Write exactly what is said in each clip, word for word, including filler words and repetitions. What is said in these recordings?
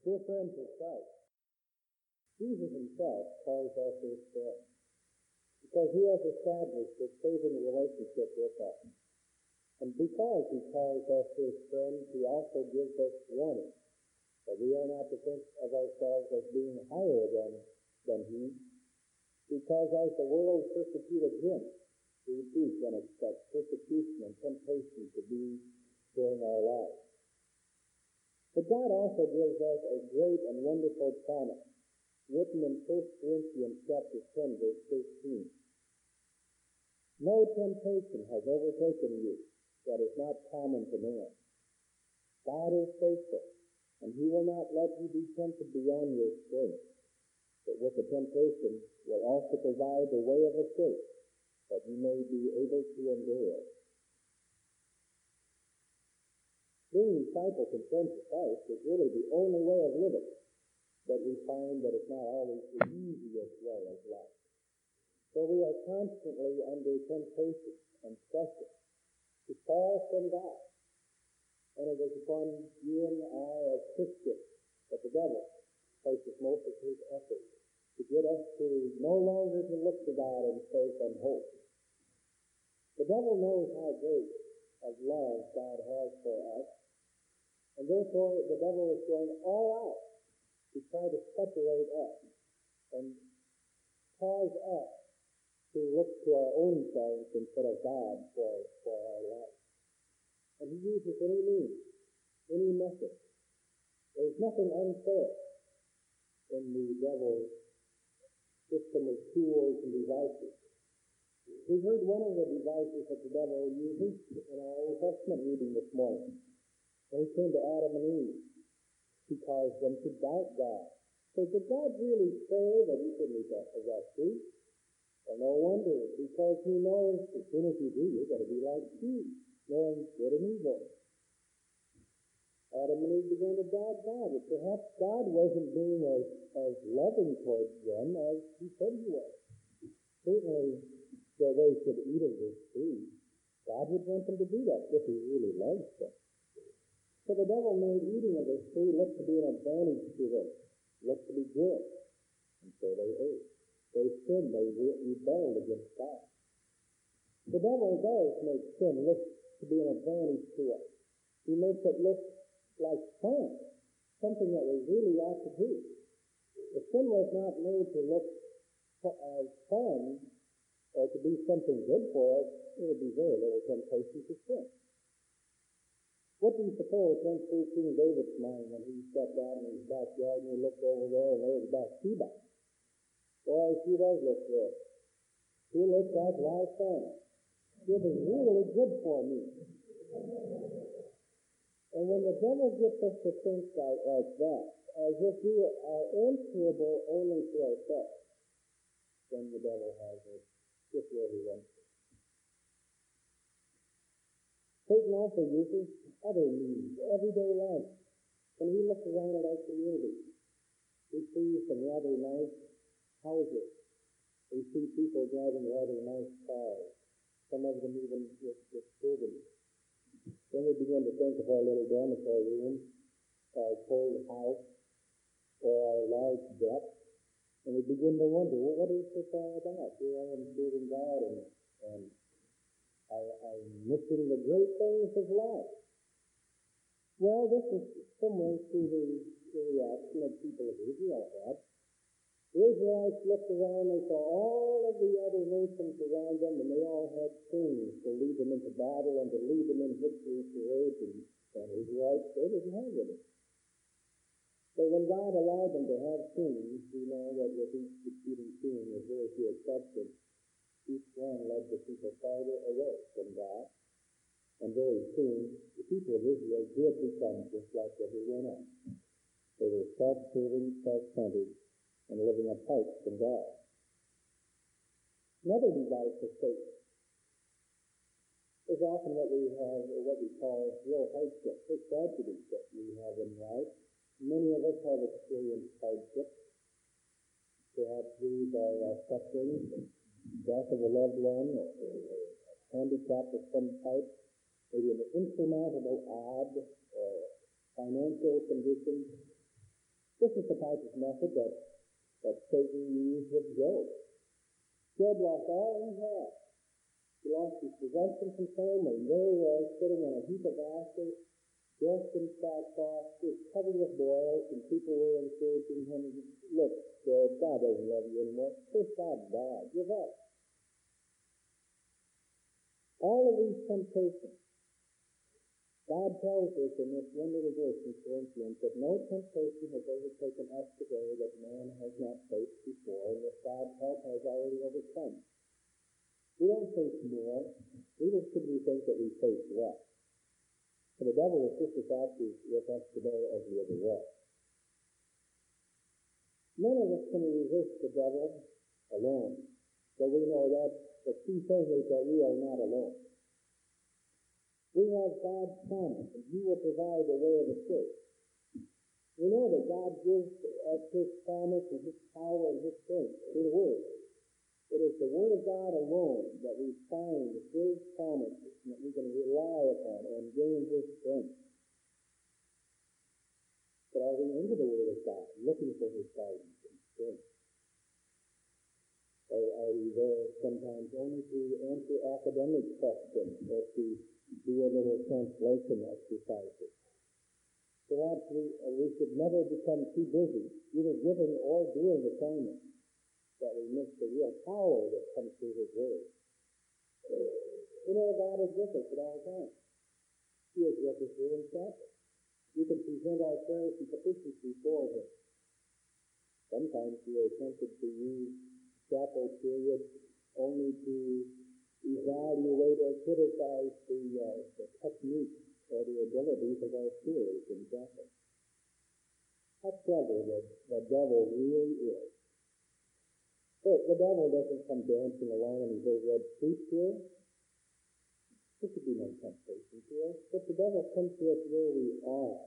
Dear friends of Christ, Jesus himself calls us his friend because he has established a saving relationship with us. And because he calls us his friend, he also gives us warning that we are not to think of ourselves as being higher than, than he, because as the world persecuted him, we too can expect persecution and temptation to be during our lives. But God also gives us a great and wonderful promise, written in First Corinthians chapter ten, verse thirteen. No temptation has overtaken you that is not common to man. God is faithful, and he will not let you be tempted beyond your strength, but with the temptation will also provide the way of escape, that you may be able to endure it. Being disciples and friends of Christ is really the only way of living, but we find that it's not always the easiest way of life. So we are constantly under temptation and pressure to fall from God. And it is upon you and I as Christians that the devil places most of his effort to get us to no longer to look to God in faith and hope. The devil knows how great of love God has for us, and therefore the devil is going all out to try to separate us and cause us to look to our own selves instead of God for, for our life. And he uses any means, any method. There's nothing unfair in the devil's system of tools and devices. We heard one of the devices that the devil uses in our Old Testament reading this morning. When he came to Adam and Eve, he caused them to doubt God. So did God really say that he couldn't eat that, of that fruit? Well, no wonder, because he knows as soon as you do, you're going to be like Eve, knowing good and evil. Adam and Eve began to doubt God, but perhaps God wasn't being as, as loving towards them as he said he was. Certainly, that they should eat of this tree. God would want them to do that if he really loves them. So the devil made eating of this tree look to be an advantage to them, look to be good. And so they ate. They sinned, they rebelled against God. The devil does make sin look to be an advantage to us. He makes it look like fun, something that we really ought to do. If sin was not made to look as fun or to be something good for us, there would be very little temptation to sin. What do you suppose went through King David's mind when he stepped out in his backyard and he looked over there and there was Bathsheba? Boy, she does look good. She looks like live fun. This is really good for me. And when the devil gets us to think like, like that, as if we are answerable only to ourselves, then the devil has us just where he wants us. Satan also uses other means, everyday life. When we look around at our community, we see some rather nice houses. We see people driving rather nice cars, some of them even with, with children. Then we begin to think of our little dormitory room, our cold house, or our large debt, and we begin to wonder, well, what is this all about? Here I am serving God, and, and I, I'm missing the great things of life. Well, this is similar to the, the reaction of people of Israel had. The Israelites looked around, they saw all of the other nations around them, and they all had kings to lead them into battle and to lead them in victory parades, and the Israelites, they didn't have any. So when God allowed them to have kings, we know that with each succeeding king, as there is the exception, each one led the people farther away from God. And very soon, the people of Israel did become just like everyone else. They were self-serving, self-centered, and living apart from God. Another device of Satan is often what we have, or what we call real hardships, or tragedies that we have in life. Many of us have experienced hardships. Perhaps these are uh, sufferings, death of a loved one, or a handicap of some type, maybe an insurmountable odd or financial condition. This is the type of method that, that Satan used with Job. Job lost all he had. He lost his possessions and family, and there he was, sitting on a heap of ashes, dressed in sackcloth, just covered with boils, and people were encouraging him, look, Job, God doesn't love you anymore. First God died. Give up. All of these temptations, God tells us in this one little verse in Corinthians that no temptation has overtaken us today that man has not faced before, and that God's help has already overcome. We don't face more. We just simply think that we face less. For the devil is just as active with us today as he ever was. None of us can resist the devil alone. So we know that the key thing is that we are not alone. We have God's promise, and he will provide the way of escape. We know that God gives us his promise and his power and his strength through the Word. It is the Word of God alone that we find his promises and that we can rely upon and gain his strength. But are we into the Word of God, looking for his guidance and strength? Or are we there sometimes only to answer academic questions or to do a little translation exercises? Perhaps we, uh, we should never become too busy, either giving or doing assignments, that we miss the real power that comes through his Word. You know, God is with us at all times. He is with us here in chapel. We can present our prayers and petitions before him. Sometimes we are tempted to use chapel period only to evaluate or criticize the, uh, the technique or the abilities of our peers in chapel. How clever the, the devil really is. But the devil doesn't come dancing along in his little red suit here. This would be no temptation to us. But the devil comes to us where we are.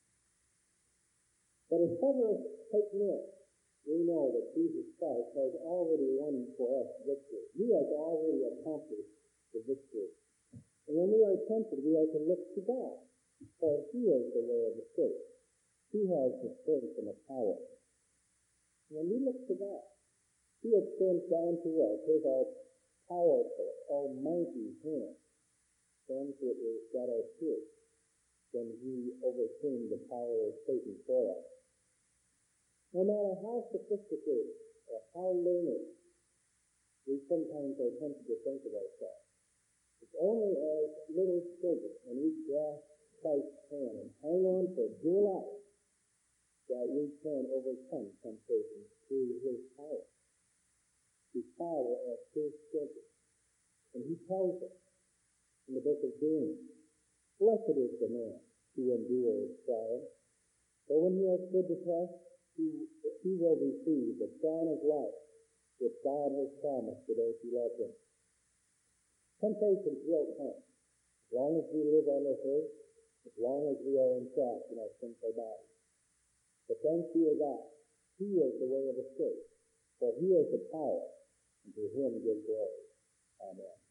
But as ever as take note, we know that Jesus Christ has already won for us victory. He has already accomplished the victory. And when we are tempted, we are to look to God, for he is the way of escape. He has the strength and the power. When we look to God, he extends down to us his all-powerful, almighty hand, hands that that are pierced when he overcame the power of Satan for us. No matter how sophisticated or how learned we sometimes are tempted to think of ourselves, it's only as little children when we grasp Christ's hand and hang on for dear life that we can overcome temptation through his power. The power of his strength. And he tells us in the book of James, blessed is the man who endures trial, for when he has stood the test, he, he will receive the crown of life which God has promised to those who love him. Temptations will come. As long as we live on this earth, as long as we are entrapped in our sinful body. But thanks be to God, he is the way of escape, for he is the power, and to him give glory. Amen.